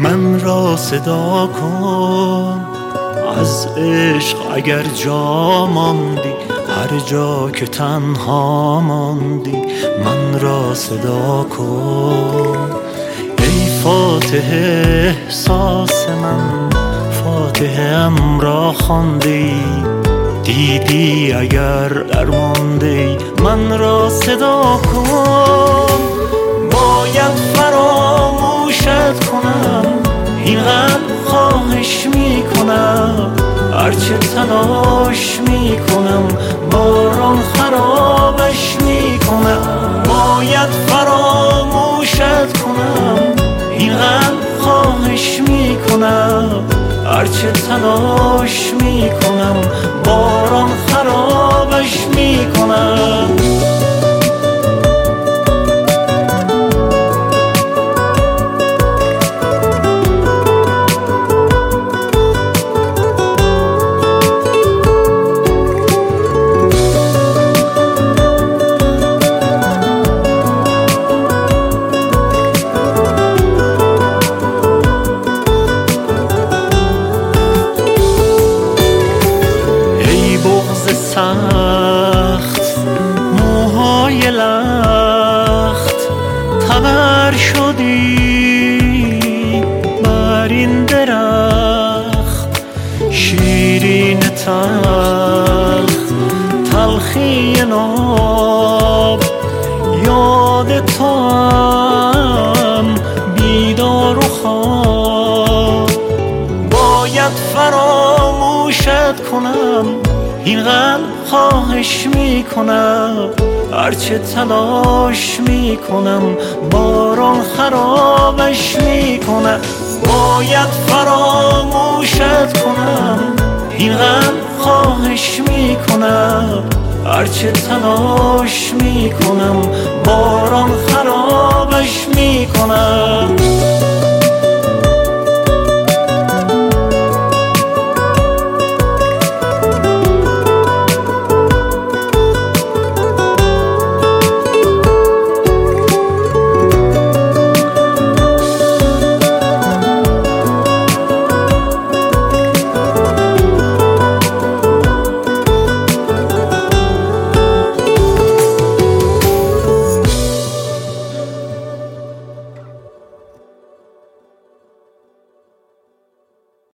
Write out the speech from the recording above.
من را صدا کن از عشق اگر جا ماندی، هر جا که تنها ماندی من را صدا کن. ای فاتح احساس من، فاتحم را خواندی، دیدی اگر درماندی من را صدا کن. باید فراموشت کنم، این قلب خواهش میکنم، هرچه تلاش میکنم باران خرابش میکنم. باید فراموشت کنم، این قلب خواهش میکنم، هرچه تلاش میکنم باران خرابش میکنم. سخت موهای لخت تبر شدی بر این درخت، شیرین تلخ تلخی ناب یاد تو هم بیدار و خواب. باید فراموشت کنم، این قلب خواهش میکنم، هرچه تلاش میکنم باران خرابش میکنم. باید فراموشت کنم، این قلب خواهش میکنم، هرچه تلاش میکنم باران خرابش میکنم.